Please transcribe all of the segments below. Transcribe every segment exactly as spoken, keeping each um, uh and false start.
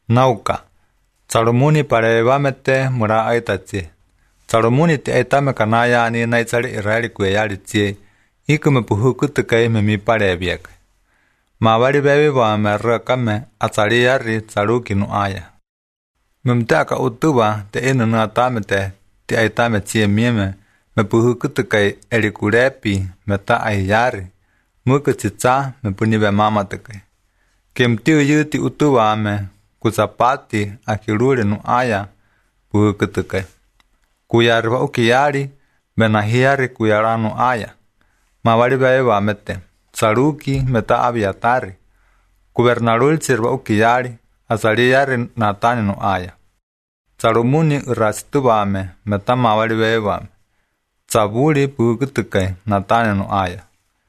Nauka. Salomuni parevamete mura aitatie. Salomuni te etame kanaya ni naitsari Israeli kuyari tie. Ikume puhukutukai memi pareviak. Mawari bebi wa merrakame atsari yari tsaruki no aya. Memtaka utuba te inu na tamete te aitame tie mieme me puhukutukai erikurepi meta ayari. Muka tsitsa me punibe mamatakai. Kemtiu yuti utuba ame kusapati akiruri no aya puhukutukai. Kuyari wa ukiyari benahiari kuyara no aya. Mawari bebi wa mete. Saruki meta abiatari. Gubernarul sirva ukiyari asari yari natani no aya. Salomuni urasitubame meta mawari bebame. Saburi pukutukai natani no aya.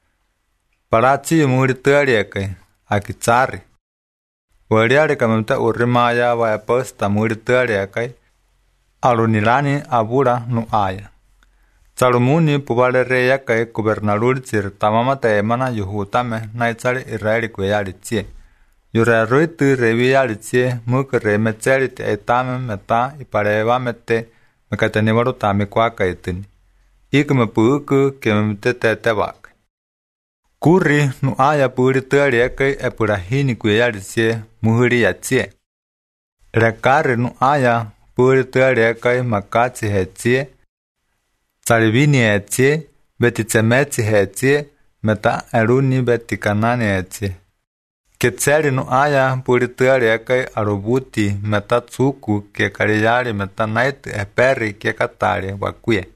Parachi muri tuariakai akitsari. Wariari kamemta urimaya vaya posta muri tuariakai. Alunilani abura no aya. Salomuni pubale reya kai gubernarul sir tamamata emana yuhutame naitsari Israeli kuyari tie. Yura ruitu revi yari tie muka remetseri te etame meta ipareva mete mekatenivaru tami kwaka itini. Ikume puuku kememte tete wak. Kuri no aya puri tuari kai epurahini kuyari tie muhuri ya tie. Rekari no aya puri tuari kai makatsi he tie. Salivini etie, beti tsemeti etie, meta eruni beti kanani etie. Ketseri no aya puri tuari ekai arubuti meta tsuku ke kariyari meta nait eperi ke katari wakuye.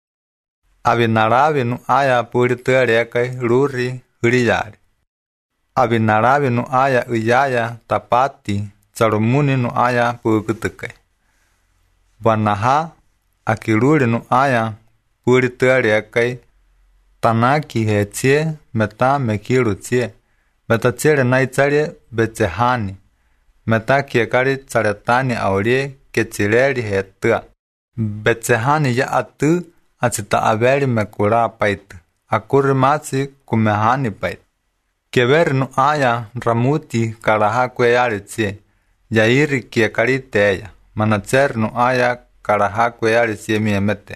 Abinarabi no aya puri tuari ekai ruri huriyari. Abinarabi no aya uyaya tapati, Salomuni no aya pukutukai. Banaha akiruri no aya puri tuari ekai tanaki hetie meta mekiru tie. Meta tsere naitsari betsehani. Meta kiekari tsaretani aurie ketsireri hetua. Betsehani ya atu atsita averi mekura paitu. Akuri matsi kumehani paitu. Keveri no aya ramuti karaha kweyari tie. Yairi kiekari teya. Manatseri no aya karaha kweyari tie miemete.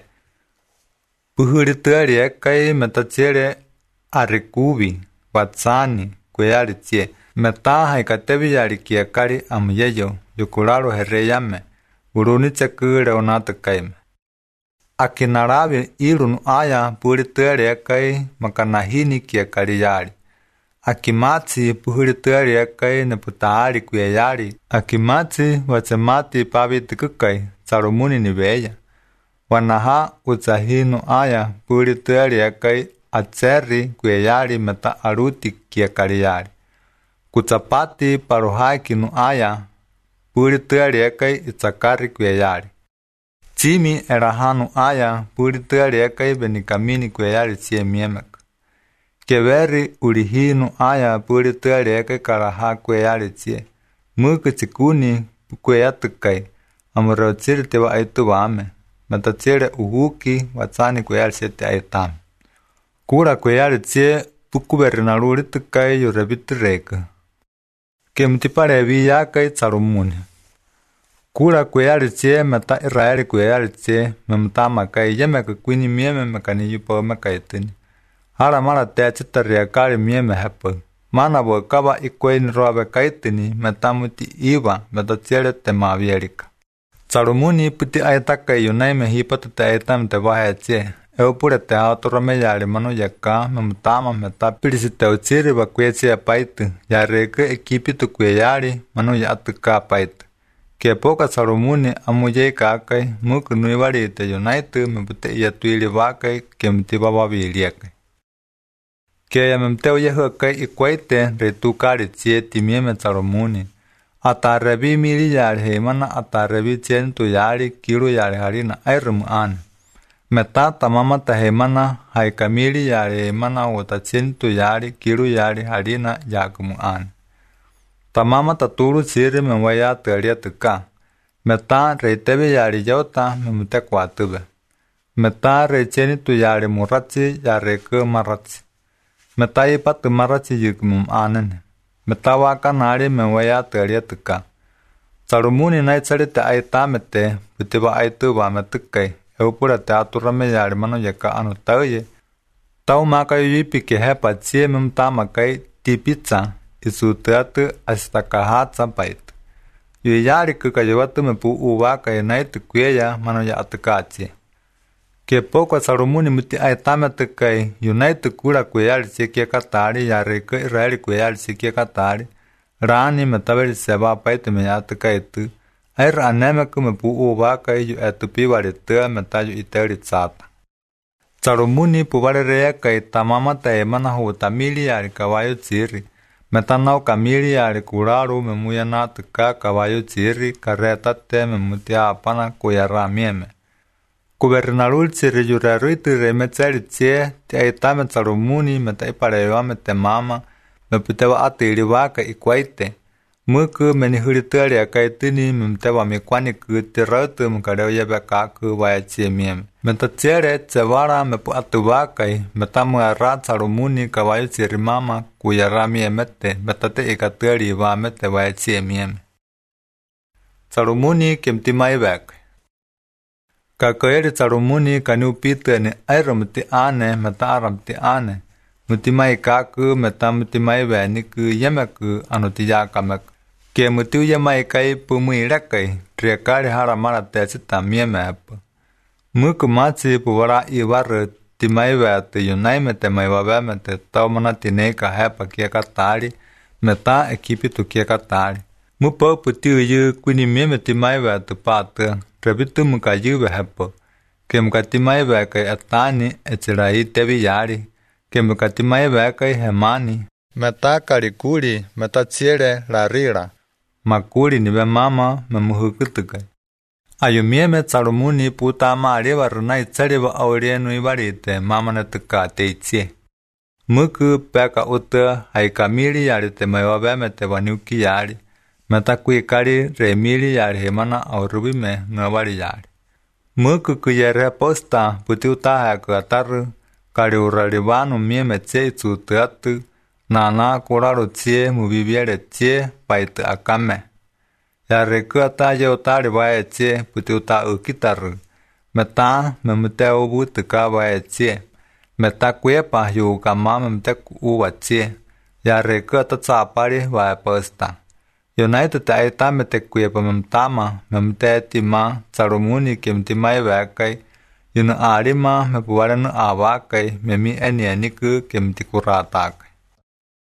Puhuri tuari ekai meta tsere arikubi, watsani, kuyari tie. Meta haikatevi yari kiekari amuyeyo, yukuraro hereyame, uruni tsekure onatakaime. Akinarabi iru no aya puri tuari ekai makanahini kiekari yari. Akimatsi puhuri tuari ekai neputaari kuyayari. Akimatsi watsemati pavitikukai, Salomuni nibeya. Wanaha utsahino aya puri tuari ekai atseri kuyayari meta aruti kiekari yari. Kutsapati paruhaki no aya puri tuari ekai itsakari kuyayari. Chimi erahano aya puri tuari ekai benikamini kuyayari sie miemek. Keveri urihino aya puri tuari ekai karaha kuyayari sie. Muka tsikuni kuyatukai amurotsiri tewa aitu wame. Meta tsere uhuki watsani kuyari siete aitame. Kura kuyari tsie pukubernaruri tukai yurebitu reka. Kemtipare yakai Salomuni. Kura kuyari tsie meta Israeli kuyari tsie memta makai yemeka kwini mieme mekani yupo mekaitini. Hara mara teachita riakari mieme hepa. Mana wakaba ikweni roabe kaitini meta muti iwa meta tsere temavierika. Salomuni puti aitaka yunaime hipatu te aitam te vahe tsie. Eupure te autorome yari manu yaka memutama meta pirisi te utsiri wakuye tsie paitu. Yareke ekipitu kuye yari manu yatuka paitu. Kie poka Salomuni amuyei kakai muku nuivari te yunaitu mepute iyatuili vakai kie mtiba waviliakai. Kie ya memteu yehuakai ikwaite reitukari tsie timieme Salomuni. Atarevi miri yari heimana atarevi tsentu yari kiru yari harina airumu ane. Meta tamamata heimana haikamiri yari heimana wata tsentu yari kiru yari harina yakumu ane. Tamamata turu siri memwaya teria tuka. Meta reitevi yari yauta memute kwatube. Meta reicheni tu yari muratsi yari ke maratsi. Meta ipatu maratsi yukumum anene. Meta waka nari memwaya teria tuka. Salomuni nai tsari te ai tamete, putiwa ai tuwa me tukai, e upura te atura me yari mano yaka anu tauye. Tau maka yuipi ke hepa tsie mem tamakai tipitsa, isu teatu astakahatsa pait. Yui yari kuka yawatu me pu uwaka e nai tukueya mano ya atukatsie. Ke poko Salomuni muti ai tamete kai, yu nai tukura kueyari sikia katari, yari ke Israeli kueyari sikia katari, Rani me taberi seba paite me atukaitu, ai raneme kume pu uwaka yu etupiwari tea me tayu iteri tsata. Salomuni puvare rea kai tamama tae mana hu tamili yari kawayo tsiri, me tanau kamili yari kuraru me muya natuka kawayo tsiri, kareta te me mutia apana kuyara mieme. Gubernarul tsiri yuraruiti re me tseri tsie, te aitame Salomuni me tai parewa me te mama, me putewa atiri waka ikwaite. Muku meni huritari akaitini me mtewa mikwani ku te rautu mkareo yebe kaku waya tsie mieme. Me ta tsiere tsewara me pu atu wakai, me tamu ara Salomuni kawayo tsiri mama kuyara miemete, me tate ikatari wa mete waya tsie mieme. Salomuni kimtimai wakai. Kakoeri Salomuni kanu pitene airo muti ane me ta ara muti ane. Mutimai kaku me ta mutimai wani ku yemeku anuti yakamek. Ke mutiu yemai kai pumui rekai, triakari hara mara tesita mieme epu. Muku matsi puwara iwaru timai wate yunai me te mai waweme te tau mana tineka hepa kia katari, me ta ekipi tu kia katari. Mupo putiu yu kuni mieme timai wate pata, rebitu muka yuwe hepo. Ke muka timai wakai atani etirai tevi yari, ke muka timai wakai hemani. Me ta karikuri, me ta tsiere rarira. Makuri niwe mama me muhukutukai. Ayumieme Salomuni puta maariwa runai tsariwa aurienu iwarite mama ne tuka teitsie. Muku peka uta haikamiri yari te maiwabeme te waniuki yari. Meta kuikari remiri yari hemana aurubi me ngawari yari. Muku kuyere posta puti utaha ku ataru kari uraribanu mieme tse itsu tuatu nana kuraru tsie mubibiere tsie paitu akame. Yare kuata ye utari wae tsie puti uta ukitaru. Meta me mute ubu tuka wae tsie. Meta kuepa yu kama me mute uwa tsie. Yare kuata tsapari wae posta. Yonaitu te aita me te kuepa me mtama me mute tima Salomuni ke mtimai wakai. Yunu arima me puware nu awakai me mi eni eniku ke mtikuratak.